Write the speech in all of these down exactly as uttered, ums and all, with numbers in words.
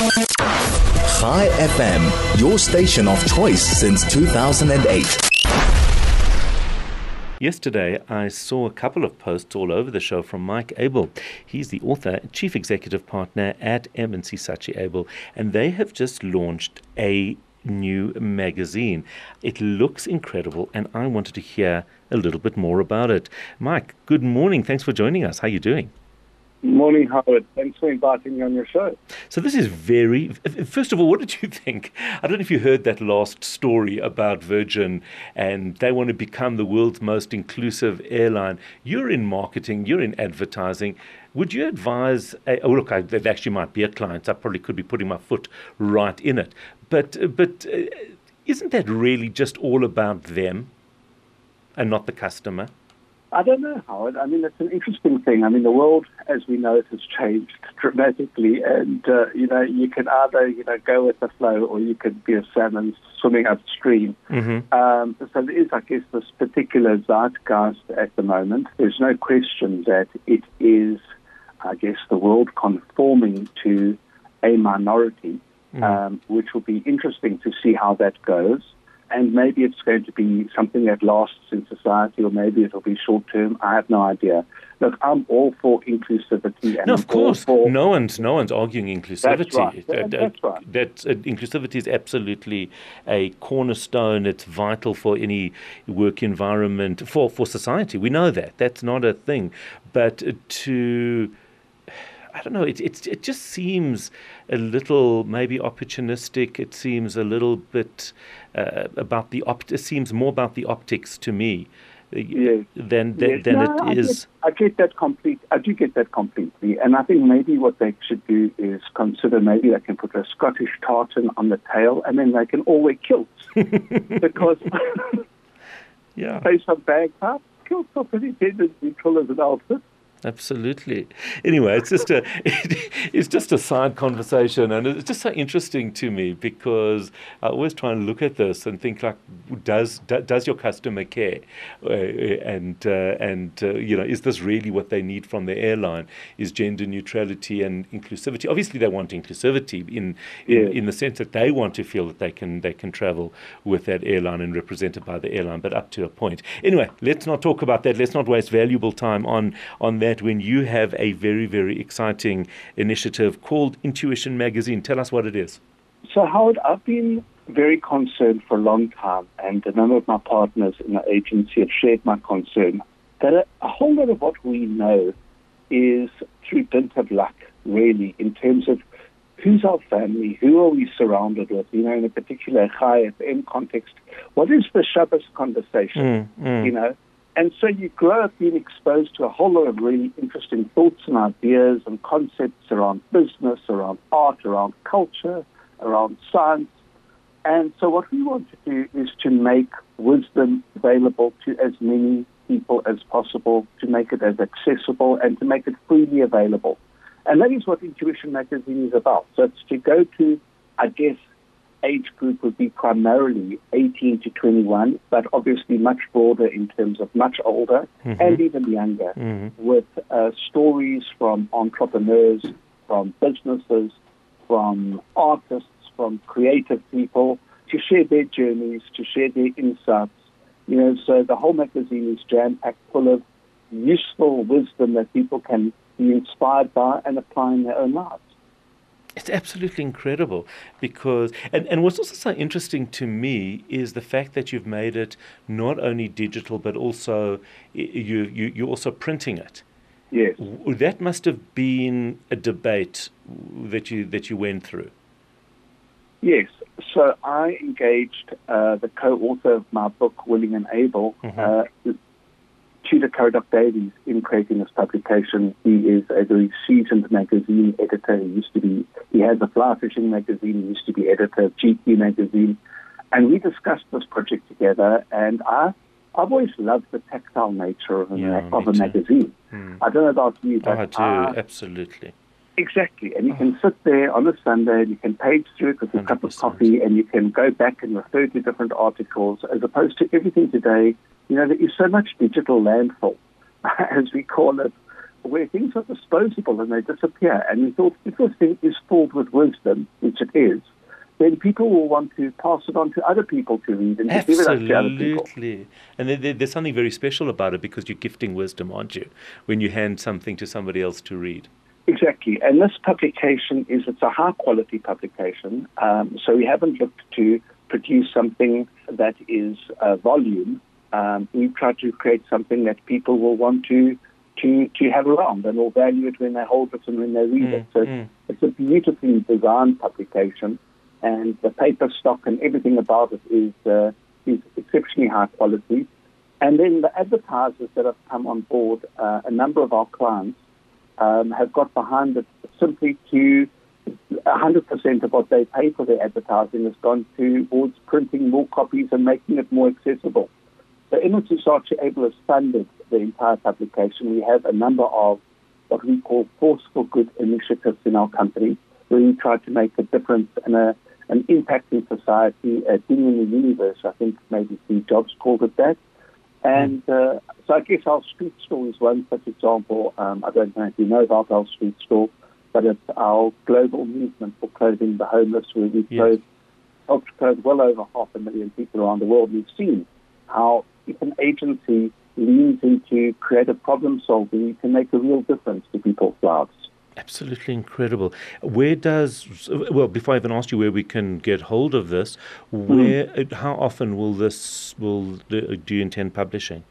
Chai F M, your station of choice since two thousand eight. Yesterday, I saw a couple of posts all over the show from Mike Abel. He's the author and chief executive partner at M and C Saatchi Abel, and they have just launched a new magazine. It looks incredible, and I wanted to hear a little bit more about it. Mike, good morning. Thanks for joining us. How are you doing? Morning, Howard. Thanks for inviting me on your show. So this is very... First of all, what did you think? I don't know if you heard that last story about Virgin, and they want to become the world's most inclusive airline. You're in marketing, you're in advertising. Would you advise... A, oh, look, I, that actually might be a client. I probably could be putting my foot right in it. But, but uh, isn't that really just all about them and not the customer? I don't know, Howard. I mean, it's an interesting thing. I mean, the world, as we know it, has changed dramatically. And, uh, you know, you can either, you know, go with the flow or you could be a salmon swimming upstream. Mm-hmm. Um, so there is, I guess, this particular zeitgeist at the moment. There's no question that it is, I guess, the world conforming to a minority, mm-hmm. um, which will be interesting to see how that goes. And maybe it's going to be something that lasts in society, or maybe it'll be short-term. I have no idea. Look, I'm all for inclusivity. And no, of I'm course. For... No one's no one's arguing inclusivity. That's right. That, that's right. That, uh, inclusivity is absolutely a cornerstone. It's vital for any work environment, for, for society. We know that. That's not a thing. But to... I don't know, it, it, it just seems a little maybe opportunistic. It seems a little bit uh, about the opt. It seems more about the optics to me yes. than than, yes. than no, it I is. Get, I get that complete. I do get that completely. And I think maybe what they should do is consider maybe they can put a Scottish tartan on the tail and then they can all wear kilts. Because yeah. based on bagpipes, kilts are pretty gender neutral as an outfit. Absolutely. Anyway, it's just a it, it's just a side conversation, and it's just so interesting to me because I always try and look at this and think like, does does your customer care, uh, and uh, and uh, you know, is this really what they need from the airline? Is gender neutrality and inclusivity? Obviously, they want inclusivity in in, yeah. in the sense that they want to feel that they can they can travel with that airline and represented by the airline, but up to a point. Anyway, let's not talk about that. Let's not waste valuable time on on that. When you have a very, very exciting initiative called Intuition Magazine. Tell us what it is. So, Howard, I've been very concerned for a long time, and a number of my partners in the agency have shared my concern, that a, a whole lot of what we know is through dint of luck, really, in terms of who's our family, who are we surrounded with, you know, in a particular Chai F M context. What is the Shabbos conversation, mm, mm. you know? And so you grow up being exposed to a whole lot of really interesting thoughts and ideas and concepts around business, around art, around culture, around science. And so what we want to do is to make wisdom available to as many people as possible, to make it as accessible and to make it freely available. And that is what Intuition Magazine is about. So it's to go to, I guess, age group would be primarily eighteen to twenty-one, but obviously much broader in terms of much older mm-hmm. and even younger, mm-hmm. with uh, stories from entrepreneurs, from businesses, from artists, from creative people, to share their journeys, to share their insights. You know, so the whole magazine is jam-packed full of useful wisdom that people can be inspired by and apply in their own lives. It's absolutely incredible because, and, and what's also so interesting to me is the fact that you've made it not only digital, but also you, you, you're also printing it. Yes. That must have been a debate that you, that you went through. Yes. So I engaged uh, the co-author of my book, Willing and Able, mm-hmm. uh, Tudor Caradoc Davies, in creating this publication. He is a very seasoned magazine editor. He used to be, he has a fly fishing magazine. He used to be editor of G Q magazine. And we discussed this project together. And I, I've always loved the tactile nature of, yeah, a, of a magazine. Hmm. I don't know about you, but oh, I do, I, absolutely. Exactly. And you can sit there on a Sunday and you can page through it with a one hundred percent. Cup of coffee and you can go back and refer to different articles, as opposed to everything today. You know, there is so much digital landfill, as we call it, where things are disposable and they disappear, and we thought if this thing is filled with wisdom, which it is, then people will want to pass it on to other people to read and to give it up to other people. Absolutely. And there, there, there's something very special about it because you're gifting wisdom, aren't you, when you hand something to somebody else to read. Exactly. And this publication is, it's a high-quality publication, um, so we haven't looked to produce something that is uh, volume. Um, we've tried to create something that people will want to to, to have around and will value it when they hold it and when they read Mm, it. So mm. it's a beautifully designed publication, and the paper stock and everything about it is uh, is exceptionally high quality. And then the advertisers that have come on board, uh, a number of our clients um, have got behind it simply to one hundred percent of what they pay for their advertising has gone towards printing more copies and making it more accessible. So Emergency Archer Able has funded the entire publication. We have a number of what we call Force for Good initiatives in our company, where we try to make a difference and a, an impact in society, a thing in the universe. I think maybe Steve Jobs called it that. And uh, so I guess our street store is one such example. Um, I don't know if you know about our street store, but it's our global movement for clothing the homeless, where we've Yes. clothed, helped clothe well over half a million people around the world. We've seen how if an agency leans into creative problem solving, you can make a real difference to people's lives. Absolutely incredible. Where does, well, before I even ask you where we can get hold of this, where, mm. how often will this, will do you intend publishing?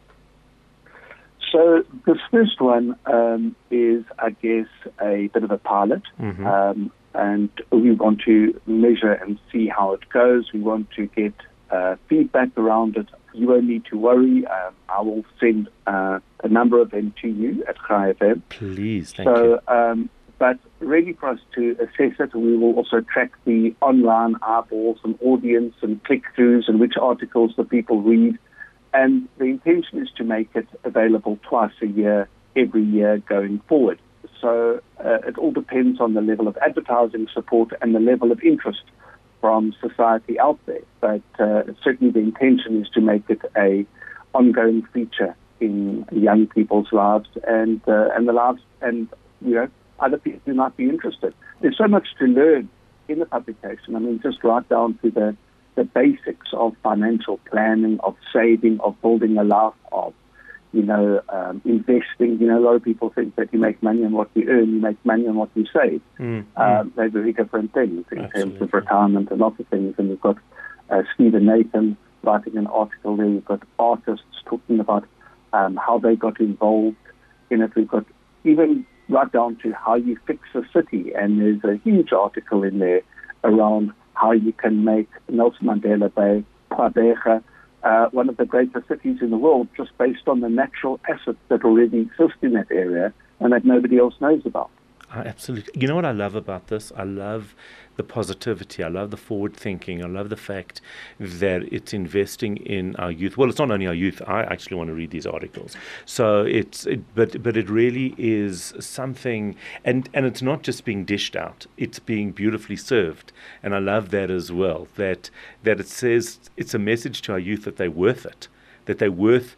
So this first one um, is, I guess, a bit of a pilot. Mm-hmm. Um, and we want to measure and see how it goes. We want to get uh, feedback around it. You won't need to worry. Um, I will send uh, a number of them to you at Chai F M. Please, thank so, you. Um, but really for us to assess it, we will also track the online eyeballs and audience and click-throughs and which articles the people read. And the intention is to make it available twice a year, every year going forward. So uh, it all depends on the level of advertising support and the level of interest from society out there. But uh, certainly the intention is to make it a ongoing feature in young people's lives and uh, and the lives and you know other people who might be interested. There's so much to learn in the publication. I mean, just right down to the the basics of financial planning, of saving, of building a life, of you know, um, investing. You know, a lot of people think that you make money on what you earn, you make money on what you save. Mm, uh, mm. They're very different things in Absolutely. terms of retirement and lots of things. And we've got uh, Stephen Nathan writing an article there. We've got artists talking about um, how they got involved in it. We've got even right down to how you fix a city. And there's a huge article in there around how you can make Nelson Mandela Bay, Gqeberha, Uh, one of the greatest cities in the world, just based on the natural assets that already exist in that area and that nobody else knows about. I absolutely. You know what I love about this? I love the positivity. I love the forward thinking. I love the fact that it's investing in our youth. Well, it's not only our youth. I actually want to read these articles. So it's, it, but but it really is something, and and it's not just being dished out. It's being beautifully served, and I love that as well. That that it says it's a message to our youth that they're worth it. That they're worth,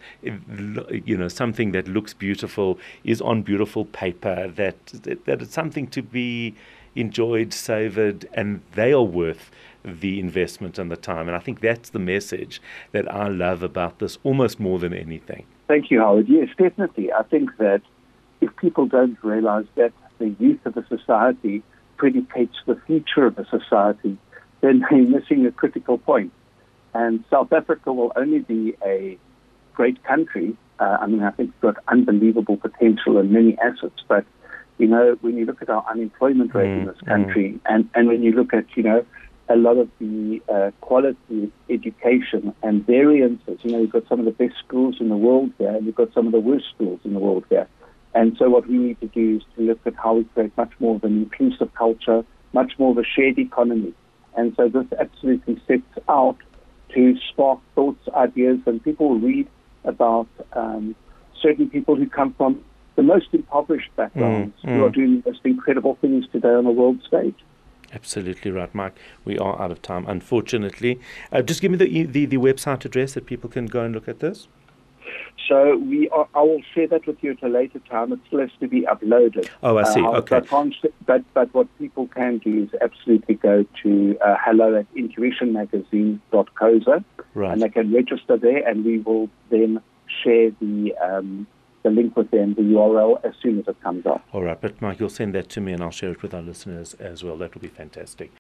you know, something that looks beautiful, is on beautiful paper, that, that that it's something to be enjoyed, savored, and they are worth the investment and the time. And I think that's the message that I love about this almost more than anything. Thank you, Howard. Yes, definitely. I think that if people don't realize that the youth of a society predicates the future of a society, then they're missing a critical point. And South Africa will only be a great country. Uh, I mean, I think it's got unbelievable potential and many assets. But, you know, when you look at our unemployment rate mm, in this country mm. and, and when you look at, you know, a lot of the uh, quality education and variances, you know, you've got some of the best schools in the world here and you've got some of the worst schools in the world here. And so what we need to do is to look at how we create much more of an inclusive culture, much more of a shared economy. And so this absolutely sets out to spark thoughts, ideas, and people read about um, certain people who come from the most impoverished backgrounds mm, mm. who are doing the most incredible things today on the world stage. Absolutely right, Mike. We are out of time, unfortunately. Uh, just give me the, the the website address that people can go and look at this. So we are, I will share that with you at a later time. It still has to be uploaded. Oh, I see. Uh, Okay. But, but, but what people can do is absolutely go to uh, hello at intuition magazine dot co za, Right. and they can register there, and we will then share the um, the link with them, the U R L, as soon as it comes up. All right. But Mike, you'll send that to me and I'll share it with our listeners as well. That will be fantastic.